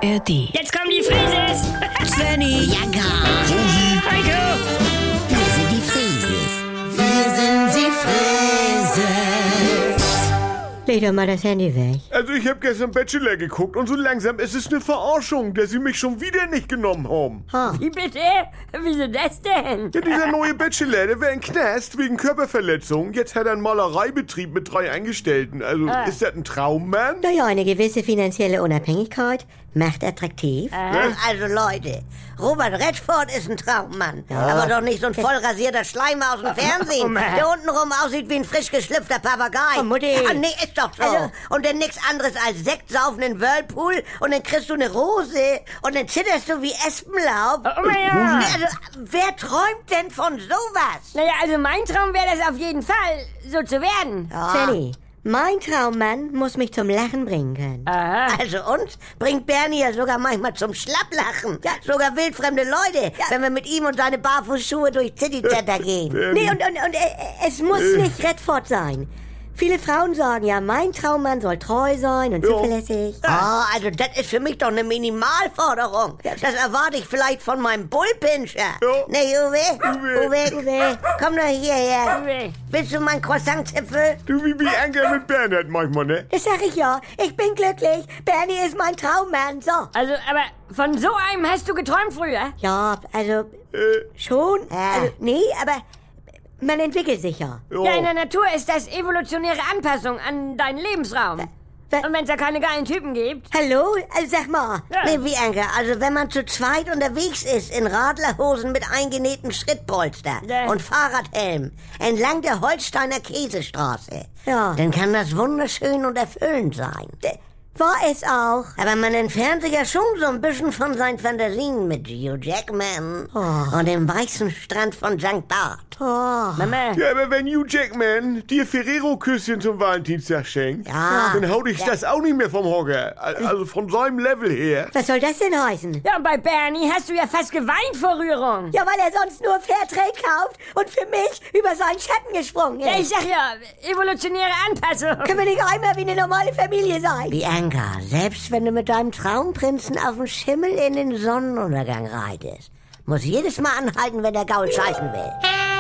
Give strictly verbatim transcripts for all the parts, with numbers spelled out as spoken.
R D. Jetzt kommen die Frises! Svenny, Ja, gar. Heiko! Wir sind die Frieses. wir sind die Frises. Leg doch mal das Handy weg. Also ich habe gestern Bachelor geguckt und so langsam ist es eine Verarschung, dass sie mich schon wieder nicht genommen haben. Ha. Wie bitte? Wieso das denn? Ja, dieser neue Bachelor, der wäre in Knast wegen Körperverletzung. Jetzt hat er einen Malereibetrieb mit drei Angestellten. Also Ah. ist das ein Traummann? Naja, eine gewisse finanzielle Unabhängigkeit macht attraktiv. Also Leute, Robert Redford ist ein Traummann. Aber doch nicht so ein vollrasierter Schleimer aus dem Fernsehen, Oh, Mann. der untenrum aussieht wie ein frisch geschlüpfter Papagei. Oh, Mutti. Ja, nee, ist doch so. Also- und dann nix anderes als Sekt saufen in Whirlpool und dann kriegst du eine Rose und dann zitterst du wie Espenlaub. Oh, ja. Nee, also, wer träumt denn von sowas? Naja, also mein Traum wäre das auf jeden Fall, so zu werden. Svenny, mein Traummann muss mich zum Lachen bringen können. Aha. Also uns bringt Bernie ja sogar manchmal zum Schlapplachen. Sogar wildfremde Leute, wenn wir mit ihm und seine Barfußschuhe durch City Center gehen. Nee, und, und, und äh, es muss nicht Redford sein. Viele Frauen sagen ja, mein Traummann soll treu sein und Ja. zuverlässig. Ah, also das ist für mich doch eine Minimalforderung. Das erwarte ich vielleicht von meinem Bullpinscher. Ja. Nee, Uwe? Uwe. Uwe, Uwe, komm doch hierher. Uwe. Willst du mein Croissant-Zipfel? Du wie Bianca mit Bernhard manchmal, ne? Das sag ich ja. Ich bin glücklich. Bernie ist mein Traummann. So. Also, aber von so einem hast du geträumt früher? Ja, also Äh, schon. Ja. Also, nee, aber man entwickelt sich ja. ja. Ja, in der Natur ist das evolutionäre Anpassung an deinen Lebensraum. Wa- Und wenn es da keine geilen Typen gibt? Hallo? Also sag mal. Ja. Nee, Bianca, also wenn man zu zweit unterwegs ist, in Radlerhosen mit eingenähtem Schrittpolster Ja. und Fahrradhelm, entlang der Holsteiner Käsestraße, Ja. dann kann das wunderschön und erfüllend sein. D- War es auch. Aber man entfernt sich ja schon so ein bisschen von seinen Fantasien mit Hugh Jackman Oh. und dem weißen Strand von Sankt Barth. Oh. Mama. Ja, aber wenn Hugh Jackman dir Ferrero-Küsschen zum Valentinstag schenkt, Ja. dann hau dich das auch nicht mehr vom Hocker. Al- Also von seinem Level her. Was soll das denn heißen? Ja, und bei Bernie hast du ja fast geweint vor Rührung. Ja, weil er sonst nur Fairtrade kauft und für mich über seinen Schatten gesprungen Ja, ich ist. sag ja, evolutionäre Anpassung. Können wir nicht einmal wie eine normale Familie sein? Bianca, selbst wenn du mit deinem Traumprinzen auf dem Schimmel in den Sonnenuntergang reitest, muss jedes Mal anhalten, wenn der Gaul scheißen will.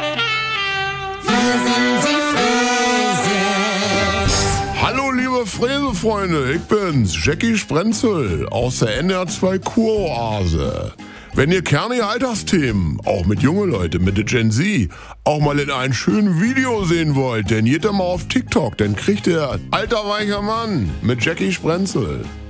Hallo liebe Fräsefreunde, ich bin's, Jackie Sprenzel aus der N D R zwei Kuroase. Wenn ihr kernige Alltagsthemen, auch mit junge Leute, mit der Gen Z, auch mal in einem schönen Video sehen wollt, dann geht ihr mal auf TikTok, dann kriegt ihr Alter weicher Mann mit Jackie Sprenzel.